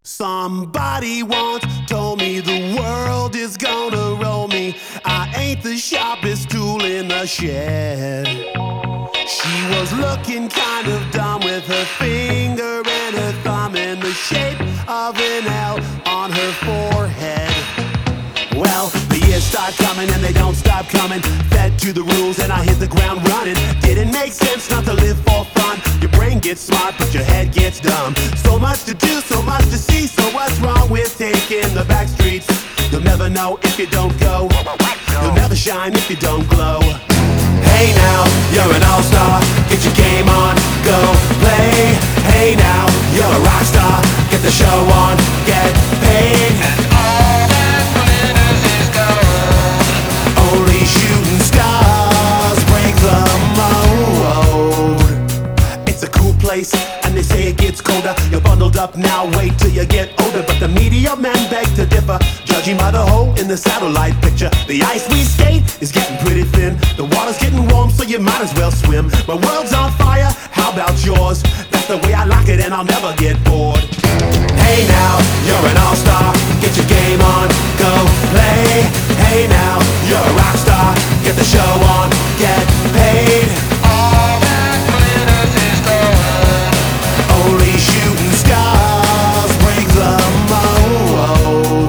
Somebody once told me the world is gonna roll me. I ain't the sharpest tool in the shed. She was looking kind of dumb with her finger and her thumb in the shape of an L on her forehead. Well, the years start coming and they don't stop coming. Fed to the rules and I hit the ground running. Didn't make sense not to live for fun. Your brain gets smart but your head gets dumb. So much to do, so much to see. So what's wrong with taking the back streets? You'll never know if you don't go. You'll never shine if you don't glow. Hey now, you're an all-star. Get your game on, go play. Hey now, you're a rock star. Get the show on, get paid. And all that glitters is gold. Only shooting stars break the mold. It's a cool place, and they say it gets colder. You're bundled up now, wait till you get older. But the media men beg to differ, judging by the hole in the satellite picture. The ice we skate is getting pretty thin. The water's getting warm, so you might as well swim. My world's on fire, how about yours? That's the way I like it and I'll never get bored. Hey now, you're an all-star. Get your game on, go play. Hey now, you're a rock star. Get the show on, get paid. All that glitters is gold. Only shooting stars break the mold.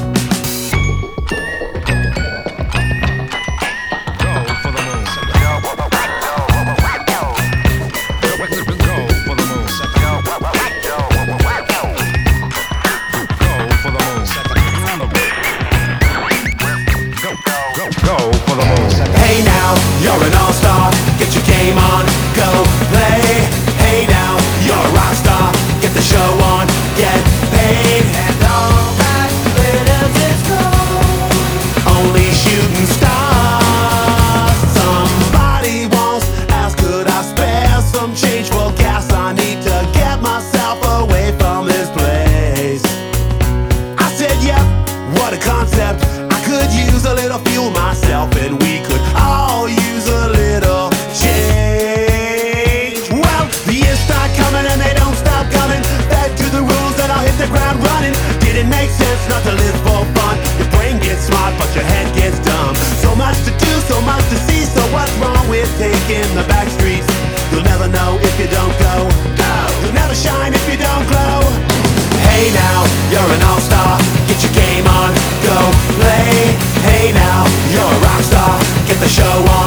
Hey now, you're an all-star. Get your game on, go play. Hey now, you're a rock star. Get the show on, get paid. And all that glitters is gold. Only shooting stars. Somebody once asked, could I spare some change for gas? I need to get myself away from this place. I said, yep, what a concept. I could use a little fuel myself, and we could all use a little change. Well, the years start coming and they don't stop coming. Back to the rules and I'll hit the ground running. Didn't make sense not to live for fun. Your brain gets smart but your head gets dumb. So much to do, so much to see. So what's wrong with taking the back streets? You'll never know if you don't go. You'll never shine if you don't glow. Hey now, you're an all-star. Get your game on, go play. Hey now, you're a rock star. Get the show on.